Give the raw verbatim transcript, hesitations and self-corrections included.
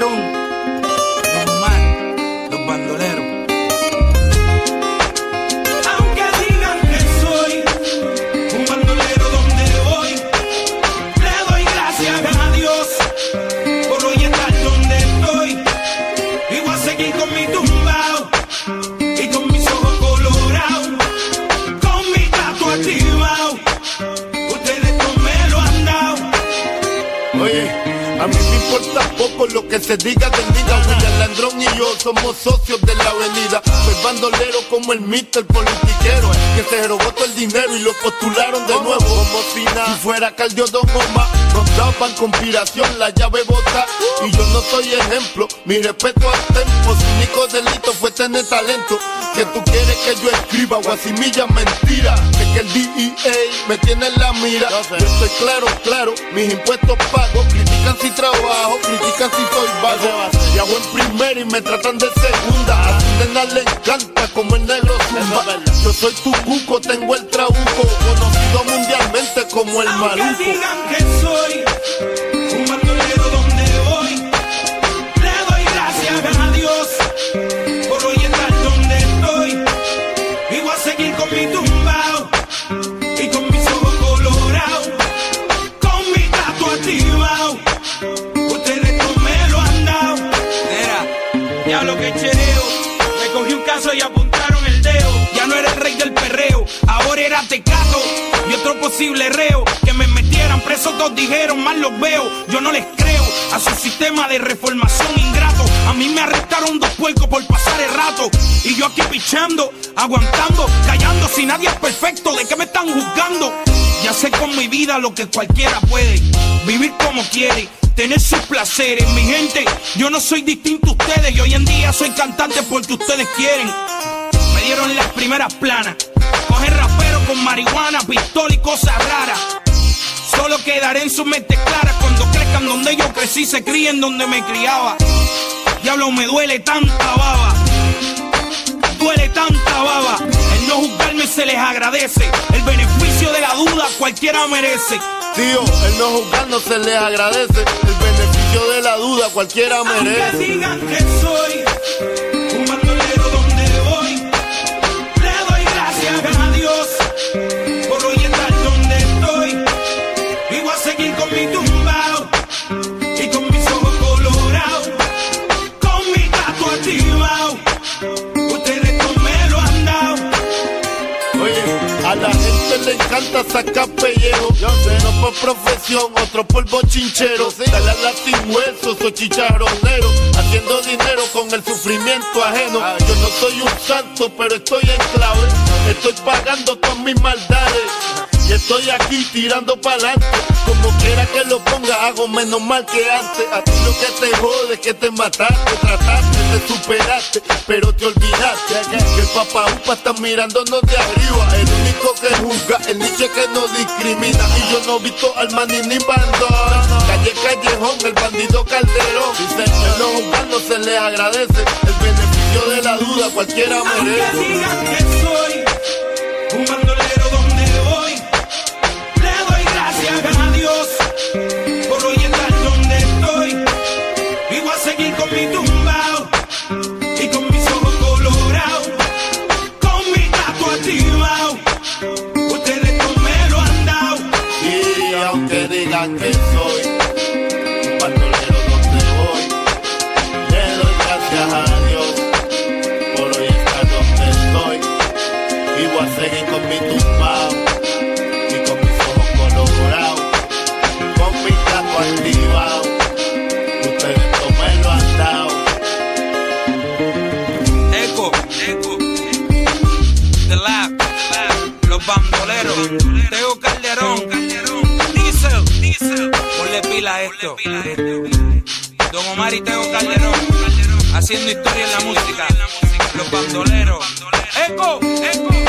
Calderón, Don Omar, Los Bandoleros. Aunque digan que soy un bandolero donde voy, le doy gracias a Dios por hoy estar donde estoy. Y voy a seguir con mi tumbao y con mis ojos colorados, con mi gato activado. Ustedes no me lo han dado. Oye, a mí me importa poco lo que se diga del diga. William Landrón y yo somos socios de la avenida. Soy bandolero como el mister politiquero, que se robó todo el dinero y lo postularon de nuevo. Como si nada, si fuera Caldio Don Omar, nos daban conspiración, la llave bota. Y yo no soy ejemplo, mi respeto al tempo. Su único delito fue tener talento. Que tú quieres que yo escriba guasimilla mentira, que, que el D E A me tiene en la mira. Yo estoy claro, claro, mis impuestos pago. Critican si trabajo, critican si soy vago. Viajo en primera y me tratan de segunda. A su nena le encanta como el negro zumba. Yo soy tu cuco, tengo el trabuco, conocido mundialmente como el Aunque maluco. digan que soy un bandolero donde voy, le doy gracias a Dios por hoy estar donde estoy. Y voy a seguir con mi tumbao y con mis ojos colorados, con mi gato activado. Ustedes no me lo han dado. Mira, ya lo que chereo, me cogí un caso y apuntaron el dedo. Ya no era el rey del perreo, ahora era Tecato y otro posible reo. Que me metieran preso, todos dijeron, mal los veo. Yo no les creo a su sistema de reformación ingrato. A mí me arrestaron dos puercos por pasar el rato, y yo aquí pichando, aguantando, callando. Si nadie es perfecto, ¿de qué me están juzgando? Ya sé con mi vida lo que cualquiera puede, vivir como quiere, tener sus placeres. Mi gente, yo no soy distinto a ustedes, y hoy en día soy cantante porque ustedes quieren. Me dieron las primeras planas, coger rapero con marihuana, pistola y cosas raras. Solo quedaré en sus mentes claras cuando crezcan donde yo crecí, se críen donde me criaba. Diablo, me duele tanta baba, duele tanta baba. El no juzgarme se les agradece, el beneficio de la duda cualquiera merece. Tío, el no juzgarnos se les agradece, el beneficio de la duda cualquiera merece. Aunque digan que soy un bandolero donde voy, le doy gracias a Dios por hoy estar donde estoy. Y voy a seguir con mi tumbao y con mis ojos colorados, con mi gato activado. Ustedes no me lo han dado. Oye, a la gente le encanta sacar pellejo. Yo sé, no por profesión, otro por bochinchero. Sí. Dale a la sin huesos o chicharronero, haciendo dinero con el sufrimiento ajeno. Ay. Yo no soy un santo, pero estoy en clave. Estoy pagando todas mis maldades y estoy aquí tirando pa'lante. Como quiera que lo ponga, hago menos mal que antes. A ti lo que te jode es que te mataste, trataste, te superaste, pero te olvidaste que el papá upa está mirándonos de arriba. El único que juzga, el niche que no discrimina. Y yo no he visto al maní ni bandón. Calle Callejón, el bandido Calderón. Dice, el no juzgar no se le agradece, el beneficio de la duda cualquiera merece. Aunque digan que soy un bandolero donde voy, le doy gracias a Dios por hoy estar donde estoy. Y voy a seguir con mi tumbao y con mis ojos colorados, con mi gato activado. Ustedes no me lo han dado. Y aunque digan que soy un bandolero donde voy, le doy gracias a Dios por hoy estar donde estoy. Y voy a seguir con mi tumbao y con mis ojos colorados, con mi gato activado. Ustedes no me lo han dado. Eco, eco, The Lab, Los Bandoleros, Tego Calderón, Diesel, Diesel, ponle pila a esto. Don Omar y Tego Calderón, haciendo historia en la música. Los Bandoleros, Eco, Eco.